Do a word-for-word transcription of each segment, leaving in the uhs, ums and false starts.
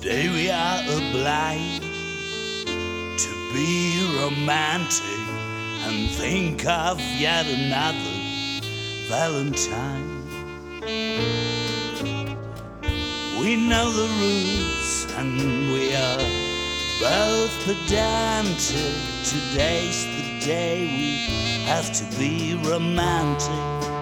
Today we are obliged to be romantic and think of yet another Valentine. We know the rules and we are both pedantic. Today's the day we have to be romantic.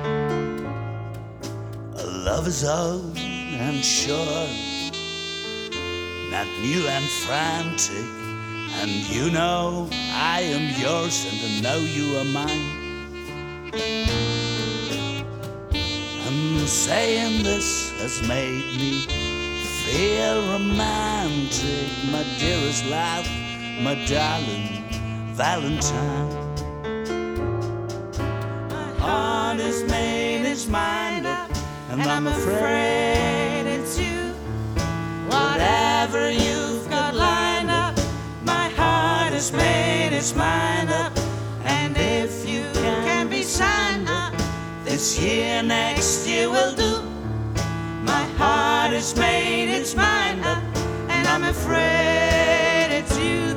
Love is old and sure, not new and frantic. And you know I am yours and I know you are mine. And saying this has made me feel romantic, my dearest love, my darling Valentine. My heart is made its mind up, and, and I'm afraid it's you. Whatever you've got lined up, my heart has made its mind up. And if you can be signed up, this year, next year will do. My heart has made its mind up, and I'm afraid it's you.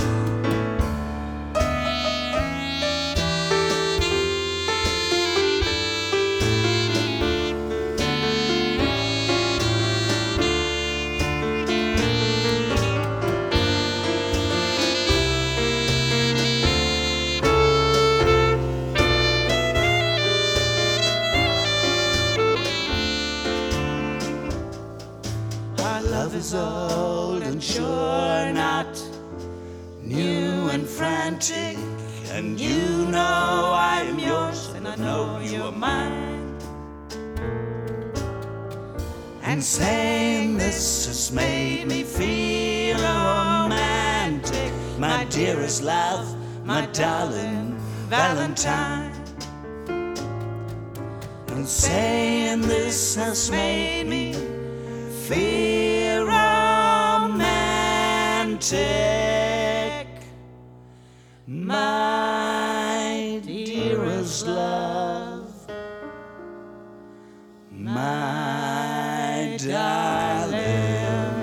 Love is old and sure, not new and frantic. And you know I am yours and I know you are mine. And saying this has made me feel romantic, my dearest love, my darling Valentine. And saying this has made me feel romantic, my dearest love, my darling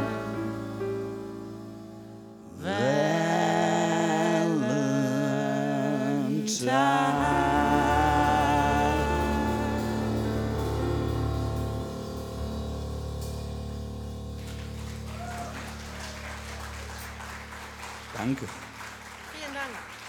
Valentine. Danke. Vielen Dank.